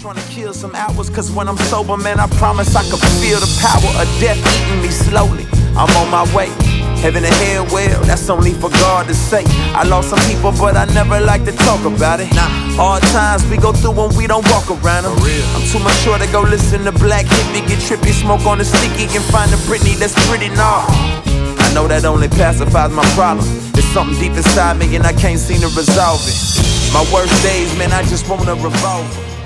trying to kill some hours, cause when I'm sober, man, I promise I can feel the power of death eating me slowly. I'm on my way, heaven and hell, well, that's only for God to say. I lost some people, but I never like to talk about it. Hard times we go through when we don't walk around them. I'm too much sure to go listen to Black Hippie, get trippy, smoke on the sticky, and find a Britney that's pretty nah. I know that only pacifies my problem. There's something deep inside me and I can't seem to resolve it. My worst days, man, I just want a revolver.